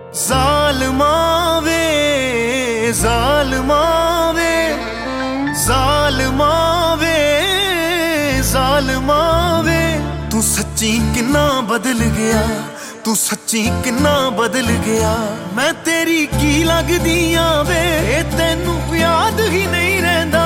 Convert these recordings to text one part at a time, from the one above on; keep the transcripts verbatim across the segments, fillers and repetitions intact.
ਜ਼ਾਲਮਾਂ ਵੇ ਜ਼ਾਲਮਾਂ ਵੇ ਜ਼ਾਲਮਾਂ ਵੇ ਜ਼ਾਲਮਾਂ ਵੇ ਤੂੰ ਸੱਚੀ ਕਿੰਨਾ ਬਦਲ ਗਿਆ, ਤੂੰ ਸੱਚੀ ਕਿੰਨਾ ਬਦਲ ਗਿਆ। ਮੈਂ ਤੇਰੀ ਕੀ ਲੱਗਦੀ ਆਂ ਵੇ, ਤੈਨੂੰ ਯਾਦ ਹੀ ਨਹੀਂ ਰਹਿੰਦਾ।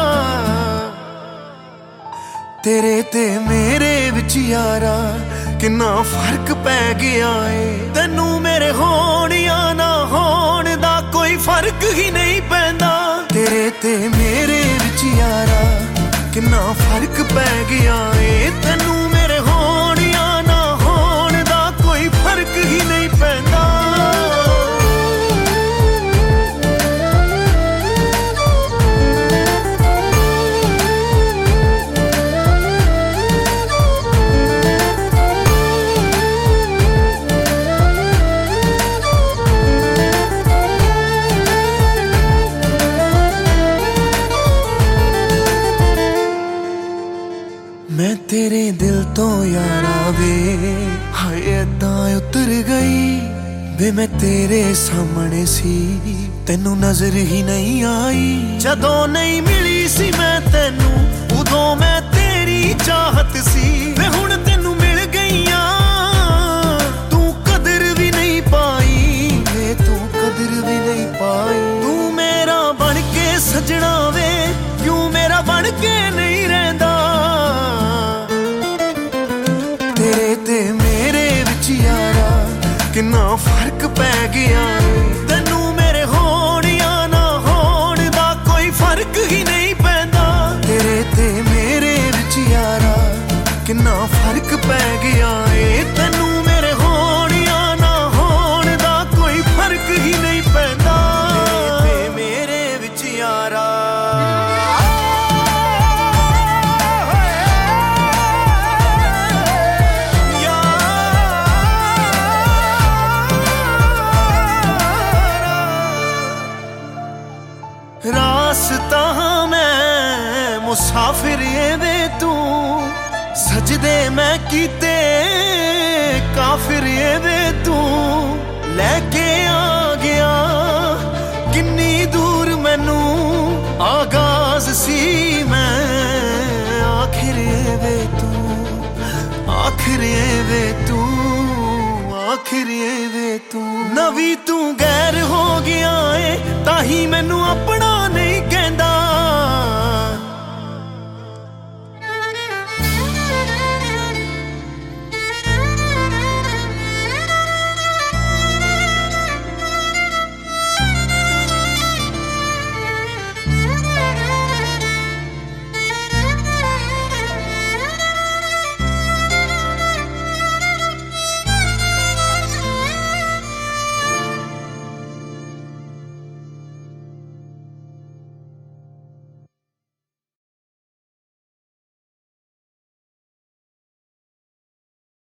ਤੇਰੇ ਤੇ ਮੇਰੇ ਵਿੱਚ ਯਾਰਾ ਕਿੰਨਾ ਫਰਕ ਪੈ ਗਿਆ ਏ। ਤੈਨੂੰ ਮੇਰੇ ਹੋਣ ਜਾਂ ਨਾ ਹੋਣ ਦਾ ਕੋਈ ਫਰਕ ਹੀ ਨਹੀਂ ਪੈਂਦਾ। ਤੇਰੇ ਤੇ ਮੇਰੇ ਵਿੱਚ ਯਾਰਾ ਕਿੰਨਾ ਫਰਕ ਪੈ ਗਿਆ ਏ। ਤੈਨੂੰ ਮੇਰੇ ਹੋਣ ਜਾਂ ਨਾ ਹੋਣ ਦਾ ਕੋਈ ਫਰਕ ਹੀ ਨਹੀਂ ਪੈਂਦਾ। ਮੈਂ ਤੇਰੇ ਦਿਲ ਤੋਂ ਯਾਰਾ ਵੇ ਹਾਏ ਏਦਾਂ ਉਤਰ ਗਈ ਵੇ। ਮੈਂ ਤੇਰੇ ਸਾਹਮਣੇ ਸੀ ਤੈਨੂੰ ਨਜ਼ਰ ਹੀ ਨਹੀਂ ਆਈ। ਜਦੋਂ ਨਹੀਂ ਮਿਲੀ ਸੀ ਮੈਂ ਤੈਨੂੰ ਉਦੋਂ ਮੈਂ ਤੇਰੀ ਚਾਹਤ ਸੀ। ਵੇ ਹੁਣ ਤੈਨੂੰ ਮਿਲ ਗਈਆਂ ਤੂੰ ਕਦਰ ਵੀ ਨਹੀਂ ਪਾਈ ਵੇ, ਤੂੰ ਕਦਰ ਵੀ ਨਹੀਂ ਪਾਈ। ਤੂੰ ਮੇਰਾ ਬਣ ਕੇ ਸਜਣਾ ਵੇ ਕਿਉਂ ਮੇਰਾ ਬਣ ਕੇ ਨਹੀਂ ਰਹਿੰਦਾ। ਤੇਰੇ ਤੇ ਮੇਰੇ ਵਿੱਚ ਯਾਰਾ ਕਿੰਨਾ ਫਰਕ ਪੈ ਗਿਆ ਏ। ਤੈਨੂੰ ਮੇਰੇ ਹੋਣ ਜਾਂ ਨਾ ਹੋਣ ਦਾ ਕੋਈ ਫਰਕ ਹੀ ਨਹੀਂ ਪੈਂਦਾ। ਤੇਰੇ ਤੇ ਮੇਰੇ ਵਿੱਚ ਯਾਰਾ ਕਿੰਨਾ ਫਰਕ ਪੈ ਗਿਆ ਏ। ਤੈਨੂੰ ਮੇਰੇ ਹੋਣ ਜਾਂ ਨਾ ਹੋਣ ਦਾ ਕੋਈ ਫਰਕ ਹੀ ਨਹੀਂ ਪੈਂਦਾ। ਤੇਰੇ ਤੇ ਮੇਰੇ ਵਿੱਚ ਯਾਰਾ ਰਾਸਤਾ ਮੈਂ ਮੁਸਾਫਿਰ ਏ ਵੇ ਤੂੰ, ਸਜਦੇ ਮੈਂ ਕੀਤੇ ਕਾਫਿਰ ਏ ਵੇ ਤੂੰ। ਲੈ ਕੇ ਆ ਗਿਆ ਕਿੰਨੀ ਦੂਰ ਮੈਨੂੰ ਆਗਾਜ਼ ਸੀ ਮੈਂ ਆਖਿਰ ਏ ਵੇ ਤੂੰ, ਆਖਿਰ ਏ ਵੇ ਤੂੰ, ਆਖਿਰ ਏ ਵੇ ਤੂੰ। ਨਵੀਂ ਤੂੰ ਗੈਰ ਹੋ ਗਿਆ ਏ ਤਾਂ ਹੀ ਮੈਨੂੰ